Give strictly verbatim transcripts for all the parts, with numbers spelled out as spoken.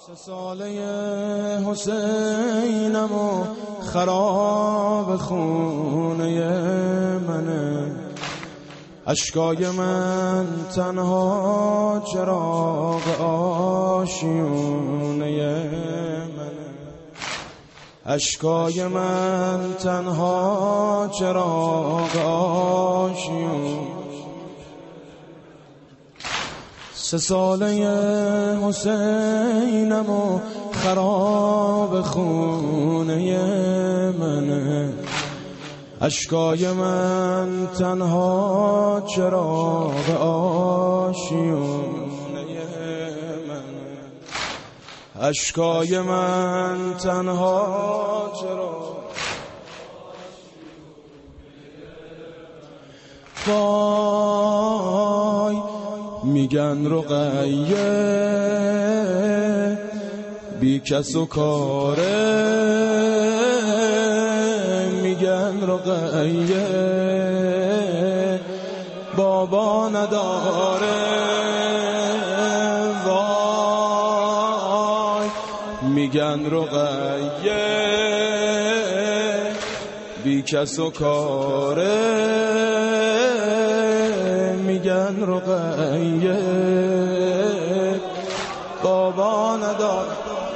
سه ساله حسینم و خراب خونه منه، اشکای من تنها چراغ آشیونه منه، اشکای من تنها چراغ آشیونه. سه ساله حسینم و خراب خونه منه، اشکای من تنها چراغ آشیونه منه، اشکای من تنها چراغ. وای میگن رقیه بی کس و کاره، میگن رقیه بابا نداره. وای میگن رقیه بی کس و کاره، میگن رقیه بابا نداره.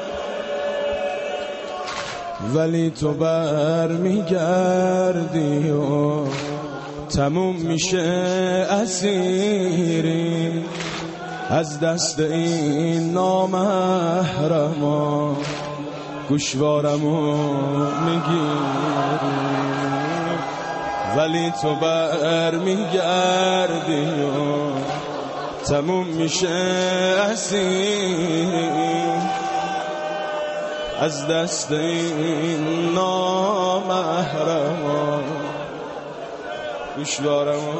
ولی تو بر میگردی و تموم میشه اسیری، از دست این نامحرما گوشوارمو میگیری. ولی تو بر میگردی و تموم میشه اسیری، از دست این نامحرما گوشوارمو.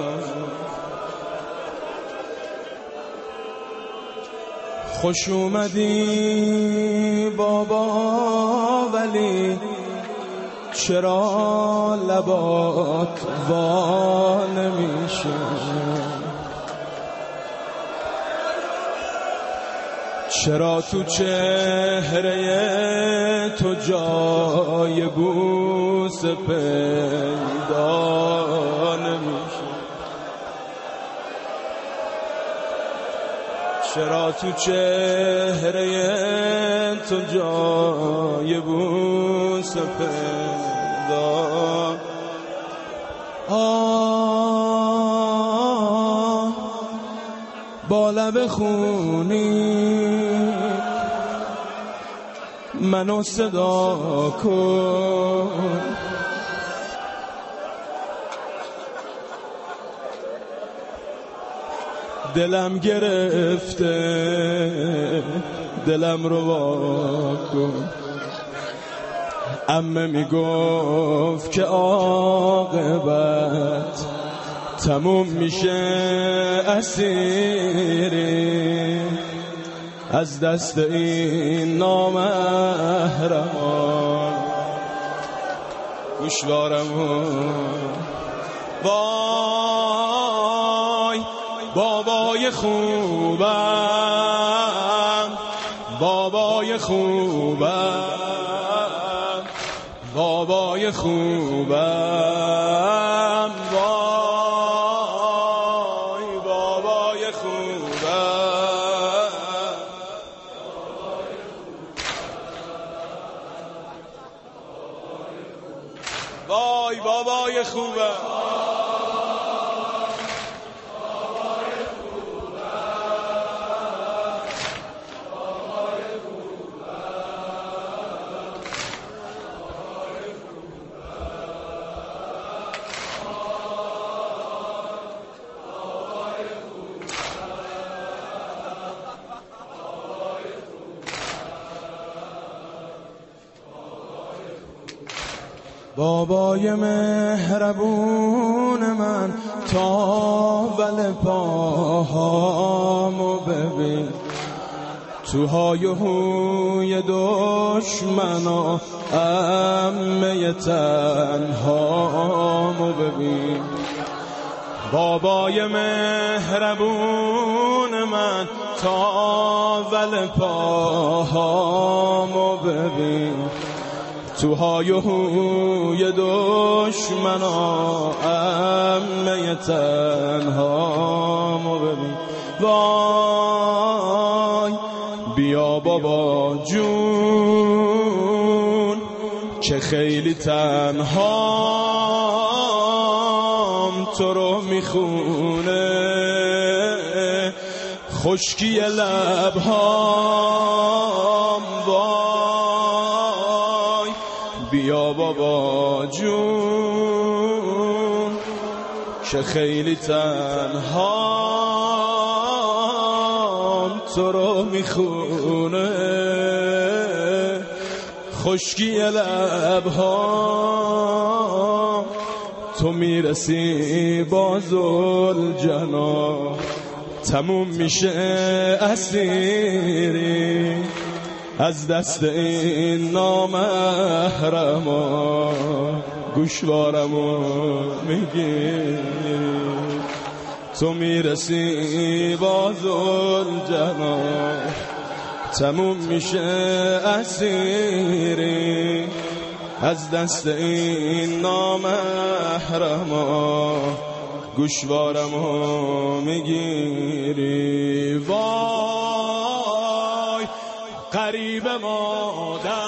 خوش اومدی بابا، ولی چرا لبات وا نمیشه؟ چرا تو چهره تو جای بوس پیدا نمیشه؟ چرا تو چهره تو جای بوس پیدا؟ آه با لب خونی منو صدا کن، دلم گرفته دلم رو وا کن. عمه میگفت که عاقبت تموم میشه اسیری، از دست این نامحرمان گوشوارمو. وای بابای خوبم، بابای خوبم، بابای خوبم. وای بابای خوبم، وای بابای خوبم. بابای مهربون من، تاول پاهامو ببین، تو های و هوی دشمنا عمه تنهامو ببین. بابای مهربون من، تاول پاهامو ببین، تو های و هوی دشمنا عمه تنهامو ببین. وای بیا بابا جون که خیلی تنهام تو رو میخونه، خشکی لبهام. وای بیا بابا جون که خیلی تنهام تو رو میخونه، خشکی لبهام. تو میرسی با ذوالجلال، تموم میشه اسیری از دست این نامحرما، گوشوارمو میگیری. تو میرسی با ذوالجلال، تموم میشه اسیری از دست این نامحرما، گوشوارمو میگیری. وای قریب مادر